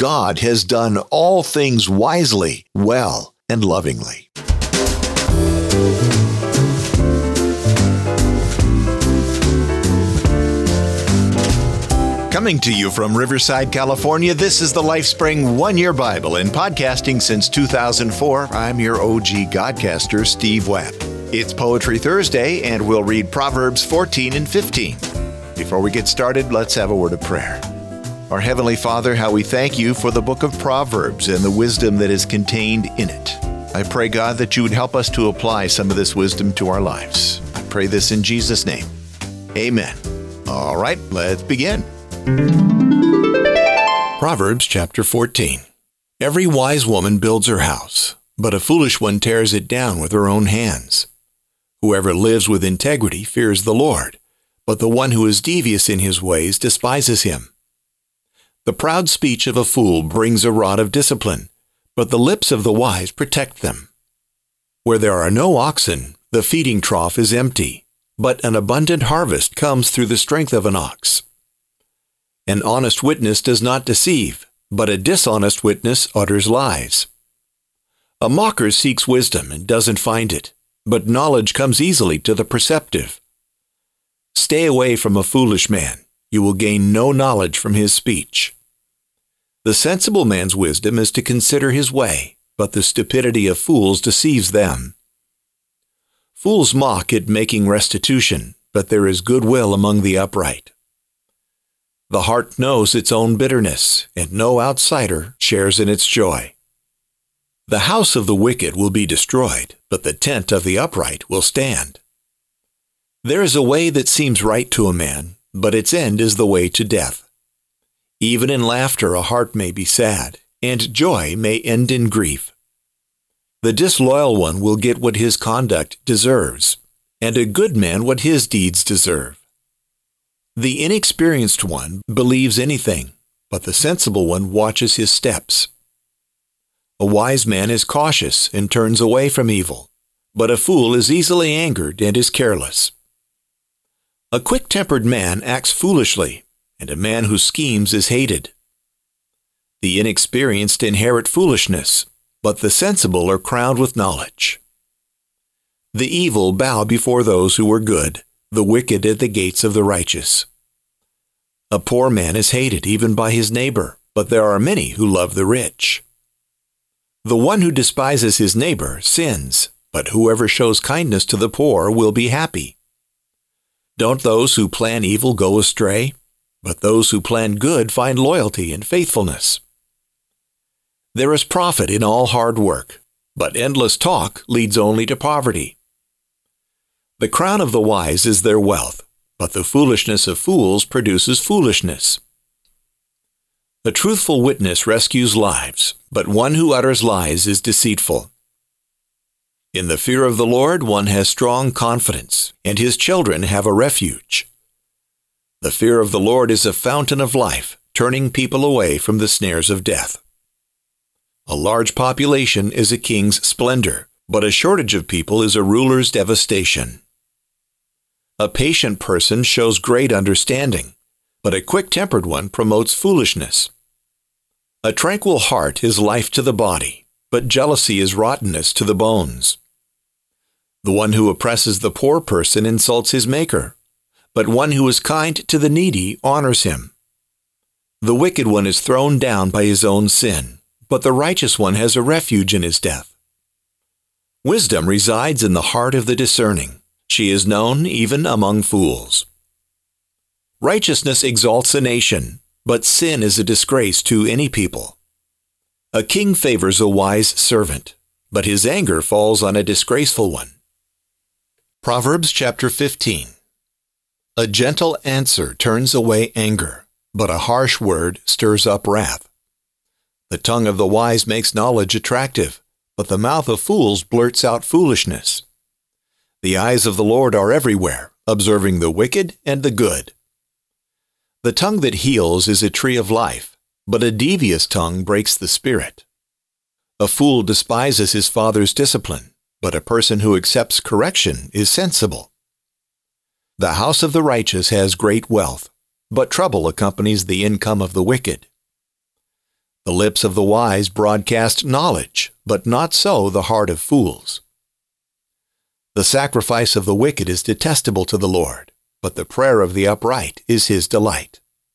God has done all things wisely, well, and lovingly. Coming to you from Riverside, California, this is the LifeSpring One-Year Bible. In podcasting since 2004, I'm your OG Godcaster, Steve Webb. It's Poetry Thursday, and we'll read Proverbs 14 and 15. Before we get started, let's have a word of prayer. Our Heavenly Father, how we thank you for the book of Proverbs and the wisdom that is contained in it. I pray, God, that you would help us to apply some of this wisdom to our lives. I pray this in Jesus' name. Amen. All right, let's begin. Proverbs chapter 14. Every wise woman builds her house, but a foolish one tears it down with her own hands. Whoever lives with integrity fears the Lord, but the one who is devious in his ways despises him. The proud speech of a fool brings a rod of discipline, but the lips of the wise protect them. Where there are no oxen, the feeding trough is empty, but an abundant harvest comes through the strength of an ox. An honest witness does not deceive, but a dishonest witness utters lies. A mocker seeks wisdom and doesn't find it, but knowledge comes easily to the perceptive. Stay away from a foolish man. You will gain no knowledge from his speech. The sensible man's wisdom is to consider his way, but the stupidity of fools deceives them. Fools mock at making restitution, but there is goodwill among the upright. The heart knows its own bitterness, and no outsider shares in its joy. The house of the wicked will be destroyed, but the tent of the upright will stand. There is a way that seems right to a man, but its end is the way to death. Even in laughter a heart may be sad, and joy may end in grief. The disloyal one will get what his conduct deserves, and a good man what his deeds deserve. The inexperienced one believes anything, but the sensible one watches his steps. A wise man is cautious and turns away from evil, but a fool is easily angered and is careless. A quick-tempered man acts foolishly, and a man who schemes is hated. The inexperienced inherit foolishness, but the sensible are crowned with knowledge. The evil bow before those who are good, the wicked at the gates of the righteous. A poor man is hated even by his neighbor, but there are many who love the rich. The one who despises his neighbor sins, but whoever shows kindness to the poor will be happy. Don't those who plan evil go astray? But those who plan good find loyalty and faithfulness. There is profit in all hard work, but endless talk leads only to poverty. The crown of the wise is their wealth, but the foolishness of fools produces foolishness. A truthful witness rescues lives, but one who utters lies is deceitful. In the fear of the Lord one has strong confidence, and his children have a refuge. The fear of the Lord is a fountain of life, turning people away from the snares of death. A large population is a king's splendor, but a shortage of people is a ruler's devastation. A patient person shows great understanding, but a quick-tempered one promotes foolishness. A tranquil heart is life to the body, but jealousy is rottenness to the bones. The one who oppresses the poor person insults his maker, but one who is kind to the needy honors him. The wicked one is thrown down by his own sin, but the righteous one has a refuge in his death. Wisdom resides in the heart of the discerning. She is known even among fools. Righteousness exalts a nation, but sin is a disgrace to any people. A king favors a wise servant, but his anger falls on a disgraceful one. Proverbs chapter 15. A gentle answer turns away anger, but a harsh word stirs up wrath. The tongue of the wise makes knowledge attractive, but the mouth of fools blurts out foolishness. The eyes of the Lord are everywhere, observing the wicked and the good. The tongue that heals is a tree of life, but a devious tongue breaks the spirit. A fool despises his father's discipline, but a person who accepts correction is sensible. The house of the righteous has great wealth, but trouble accompanies the income of the wicked. The lips of the wise broadcast knowledge, but not so the heart of fools. The sacrifice of the wicked is detestable to the Lord, but the prayer of the upright is his delight.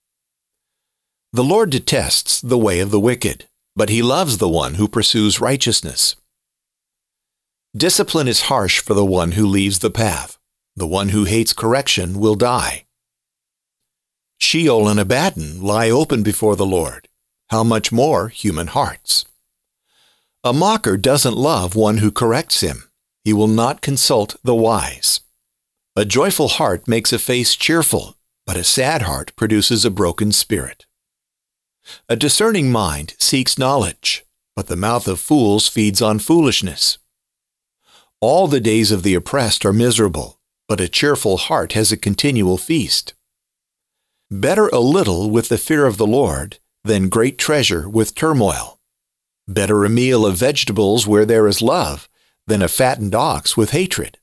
The Lord detests the way of the wicked, but he loves the one who pursues righteousness. Discipline is harsh for the one who leaves the path. The one who hates correction will die. Sheol and Abaddon lie open before the Lord. How much more human hearts? A mocker doesn't love one who corrects him. He will not consult the wise. A joyful heart makes a face cheerful, but a sad heart produces a broken spirit. A discerning mind seeks knowledge, but the mouth of fools feeds on foolishness. All the days of the oppressed are miserable, but a cheerful heart has a continual feast. Better a little with the fear of the Lord than great treasure with turmoil. Better a meal of vegetables where there is love than a fattened ox with hatred.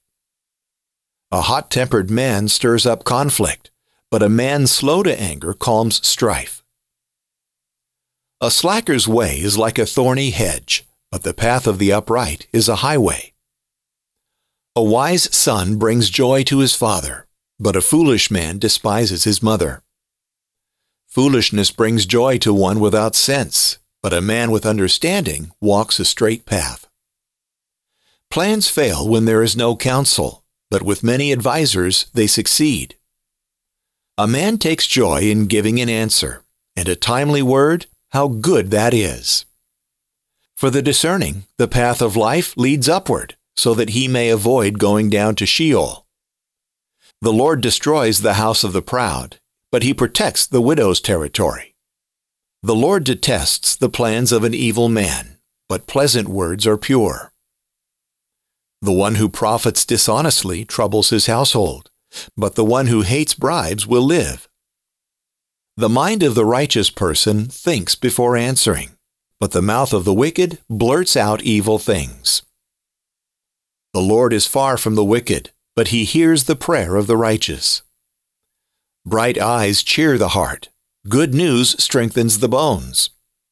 A hot-tempered man stirs up conflict, but a man slow to anger calms strife. A slacker's way is like a thorny hedge, but the path of the upright is a highway. A wise son brings joy to his father, but a foolish man despises his mother. Foolishness brings joy to one without sense, but a man with understanding walks a straight path. Plans fail when there is no counsel, but with many advisers they succeed. A man takes joy in giving an answer, and a timely word, how good that is. For the discerning, the path of life leads upward, so that he may avoid going down to Sheol. The Lord destroys the house of the proud, but he protects the widow's territory. The Lord detests the plans of an evil man, but pleasant words are pure. The one who profits dishonestly troubles his household, but the one who hates bribes will live. The mind of the righteous person thinks before answering, but the mouth of the wicked blurts out evil things. The Lord is far from the wicked, but he hears the prayer of the righteous. Bright eyes cheer the heart. Good news strengthens the bones.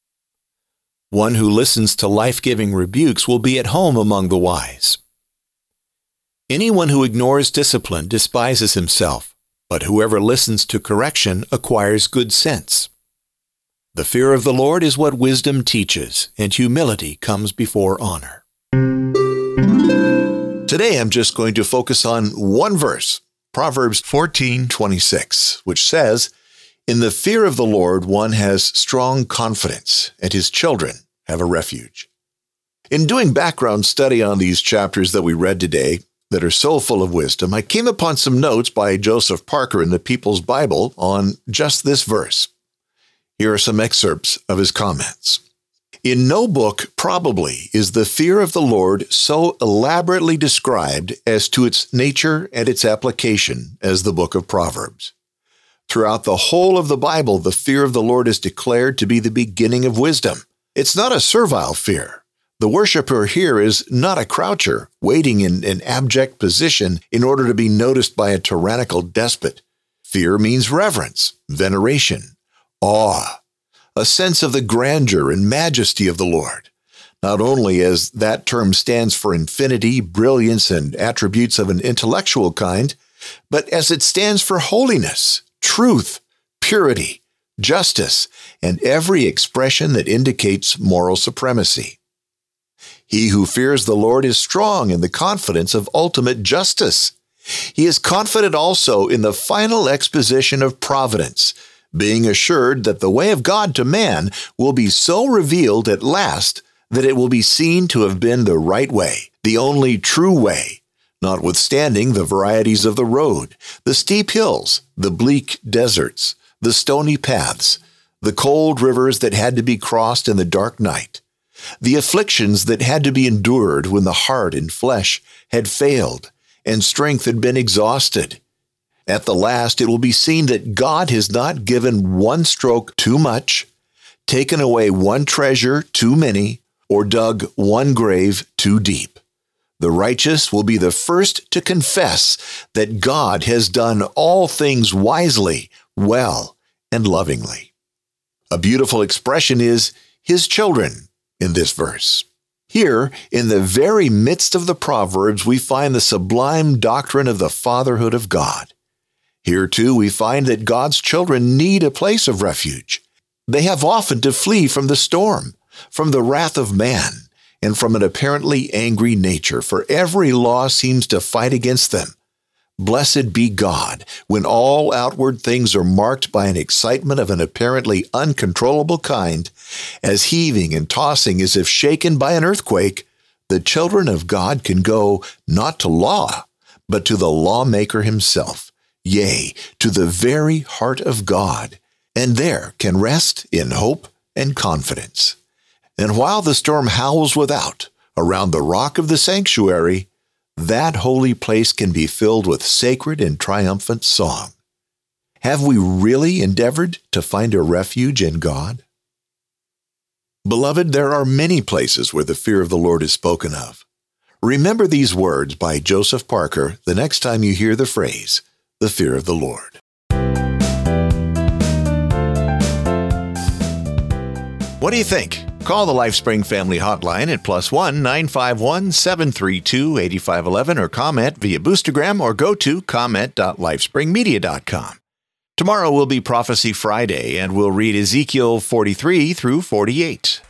One who listens to life-giving rebukes will be at home among the wise. Anyone who ignores discipline despises himself, but whoever listens to correction acquires good sense. The fear of the Lord is what wisdom teaches, and humility comes before honor. Today I'm just going to focus on one verse, Proverbs 14:26, which says, "In the fear of the Lord one has strong confidence, and his children have a refuge." In doing background study on these chapters that we read today, that are so full of wisdom, I came upon some notes by Joseph Parker in the People's Bible on just this verse. Here are some excerpts of his comments. In no book, probably, is the fear of the Lord so elaborately described as to its nature and its application as the book of Proverbs. Throughout the whole of the Bible, the fear of the Lord is declared to be the beginning of wisdom. It's not a servile fear. The worshiper here is not a croucher, waiting in an abject position in order to be noticed by a tyrannical despot. Fear means reverence, veneration, awe, a sense of the grandeur and majesty of the Lord, not only as that term stands for infinity, brilliance, and attributes of an intellectual kind, but as it stands for holiness, truth, purity, justice, and every expression that indicates moral supremacy. He who fears the Lord is strong in the confidence of ultimate justice. He is confident also in the final exposition of providence, being assured that the way of God to man will be so revealed at last that it will be seen to have been the right way, the only true way, notwithstanding the varieties of the road, the steep hills, the bleak deserts, the stony paths, the cold rivers that had to be crossed in the dark night, the afflictions that had to be endured when the heart and flesh had failed and strength had been exhausted. At the last, it will be seen that God has not given one stroke too much, taken away one treasure too many, or dug one grave too deep. The righteous will be the first to confess that God has done all things wisely, well, and lovingly. A beautiful expression is, His children in this verse. Here, in the very midst of the Proverbs, we find the sublime doctrine of the fatherhood of God. Here, too, we find that God's children need a place of refuge. They have often to flee from the storm, from the wrath of man, and from an apparently angry nature, for every law seems to fight against them. Blessed be God, when all outward things are marked by an excitement of an apparently uncontrollable kind, as heaving and tossing as if shaken by an earthquake, the children of God can go not to law, but to the lawmaker himself, yea, to the very heart of God, and there can rest in hope and confidence. And while the storm howls without, around the rock of the sanctuary, that holy place can be filled with sacred and triumphant song. Have we really endeavored to find a refuge in God? Beloved, there are many places where the fear of the Lord is spoken of. Remember these words by Joseph Parker the next time you hear the phrase, the fear of the Lord. What do you think? Call the LifeSpring Family Hotline at +1 951 732 8511 or comment via Boostergram or go to comment.lifespringmedia.com. Tomorrow will be Prophecy Friday and we'll read Ezekiel 43 through 48.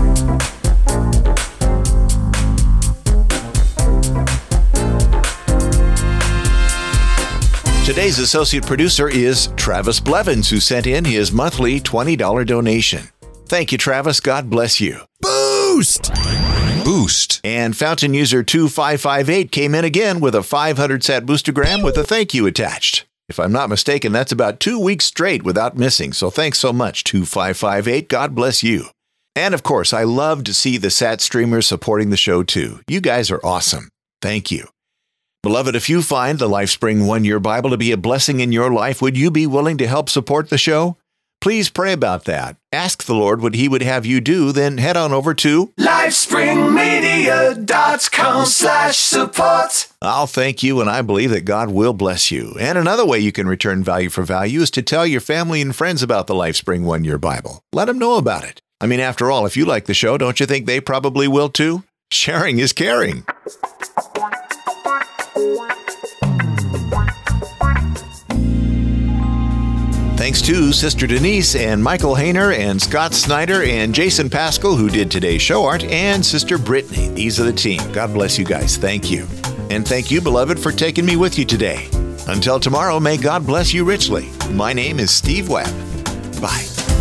Today's associate producer is Travis Blevins, who sent in his monthly $20 donation. Thank you, Travis. God bless you. Boost! And fountain user 2558 came in again with a 500-sat boostergram with a thank you attached. If I'm not mistaken, that's about 2 weeks straight without missing, so thanks so much, 2558. God bless you. And of course, I love to see the sat streamers supporting the show too. You guys are awesome. Thank you. Beloved, if you find the LifeSpring 1-Year Bible to be a blessing in your life, would you be willing to help support the show? Please pray about that. Ask the Lord what He would have you do, then head on over to LifespringMedia.com/support. I'll thank you, and I believe that God will bless you. And another way you can return value for value is to tell your family and friends about the LifeSpring 1-Year Bible. Let them know about it. I mean, after all, if you like the show, don't you think they probably will too? Sharing is caring. Thanks to Sister Denise and Michael Hayner and Scott Snyder and Jason Pascal, who did today's show art, and Sister Brittany. These are the team. God bless you guys. Thank you. And thank you, beloved, for taking me with you today. Until tomorrow, may God bless you richly. My name is Steve Webb. Bye.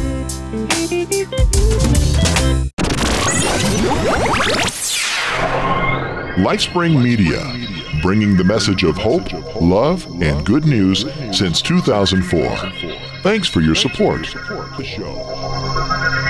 LifeSpring Media, bringing the message of hope, love, and good news since 2004. Thanks for your support.